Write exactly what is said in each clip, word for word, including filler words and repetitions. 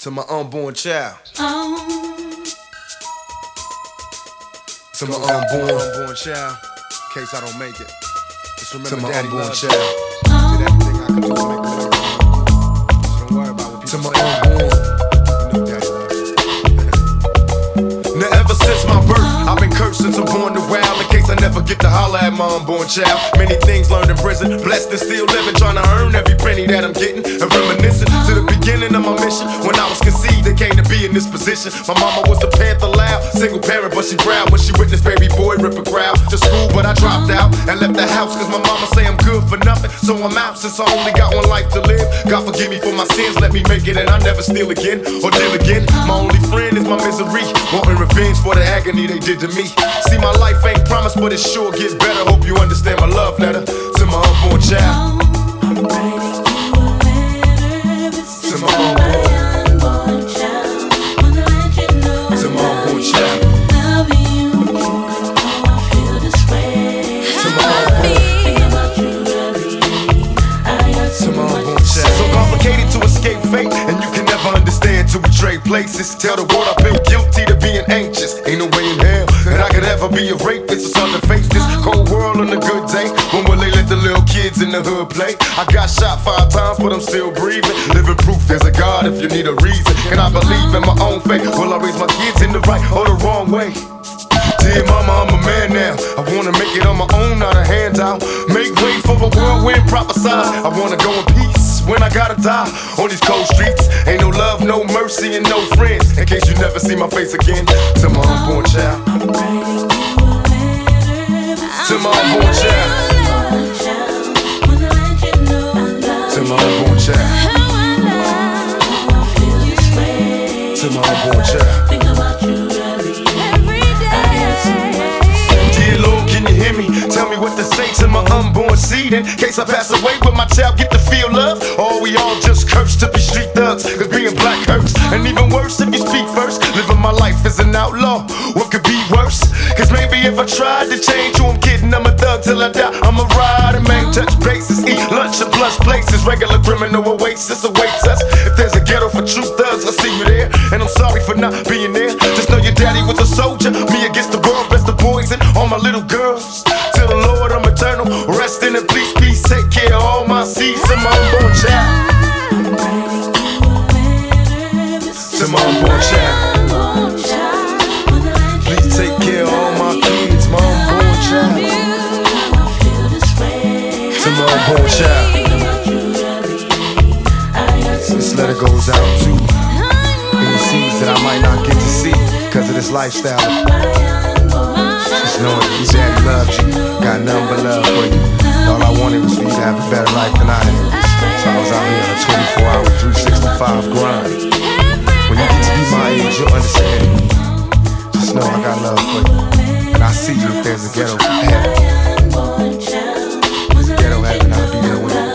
To my unborn child. To my unborn, unborn child. In case I don't make it. Just remember, to my daddy unborn child. Did everything I could do to make a way for you. So don't worry about what people say. To my unborn. You know daddy loves you. Now ever since my birth, I've been cursed since I'm born to wild. In case I never get to holler at my unborn child. Many things learned in prison, blessed and still living, trying to earn every penny that I'm getting. And reminiscing to the beginning of my mission. When I was conceived, they came to be in this position. My mama was the Panther loud, single parent, but she proud when she witnessed baby boy rip a crowd. To school, but I dropped out and left the house, cause my mama say I'm good for nothing. So I'm out since I only got one life to live. God forgive me for my sins, let me make it, and I never steal again or deal again. My only friend is my misery, wanting revenge for the agony they did to me. See, my life ain't promised, but it sure gets better. Hope you understand my love letter to my unborn child. I'm writing you a letter. This is my unborn child. Wanna let you know to my unborn child. Love you, oh, I feel this way. To my unborn, Thinking about you every day. I got so to my much unborn child. So complicated to escape fate, and you can never understand till we trade places. Tell the world I've been guilty to being anxious. Ain't no way in hell that I could ever be a rapist. It's hard to face this cold world on a good day. When will they let the little kids in the hood play? I got shot five times, but I'm still breathing. Living proof there's a God if you need a reason. Can I believe in my own faith? Will I raise my kids in the right or the wrong way? Dear mama, I'm a man now. I wanna make it on my own, not a handout. Make way for a whirlwind prophesied. I wanna go in peace when I gotta die on these cold streets. Ain't no love, no mercy, and no friends. In case you never see my face again. To my unborn child. I'm writing you a letter. To my unborn child. Wanna let you know I love To my unborn child. oh, I feel this way. To my unborn child. Think about you every day. I got so much to say. Dear Lord, can you hear me? Tell me what to say to my unborn seed. In case I pass away, will my child get to feel love? Or we all just cursed to be street thugs? Cause being black hurts. And even worse if you speak first. Living my life as an outlaw, what could be worse? Cause maybe if I tried to change who I'm kidding, I'm a thug till I die. I'm a rider, man, touch bases, eat lunch in plush places. Regular criminal oasis awaits us. If there's a ghetto for true thugs, I see you there. And I'm sorry for not being there. Just know your daddy was a soldier. Me against the world, best of boys and all my little girls. To the Lord, I'm eternal. Rest in peace, peace. Take care of all my seeds and my unborn child. I'm writing you a letter. This To is my unborn child. unborn child. Wanna let you Please take care of all my kids, my unborn child. know I feel this way. To my unborn child. Think about you every day. I got so This letter goes out to any seeds that I might not get to see because of this lifestyle. Just knowing that your daddy loves you, got nothing but love for you. All I wanted was for you to have a better life than I had. So I was out here on a twenty-four hour, three sixty-five grind. When you get to be my age, you'll understand. Just know I got love for you. And I see you if there's a ghetto heaven. There's a ghetto heaven, I'll be there with you.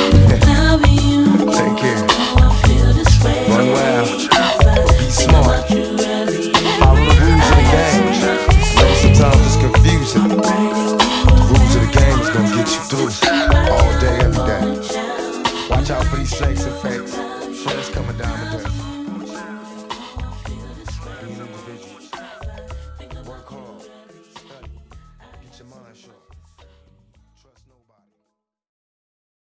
Take care. Run wild. Be smart. Follow the rules of the game. I know sometimes it's confusing. The rules of the game is gonna get you through all day, every day. Watch out for these shakes and fakes. Friends coming down the dirt.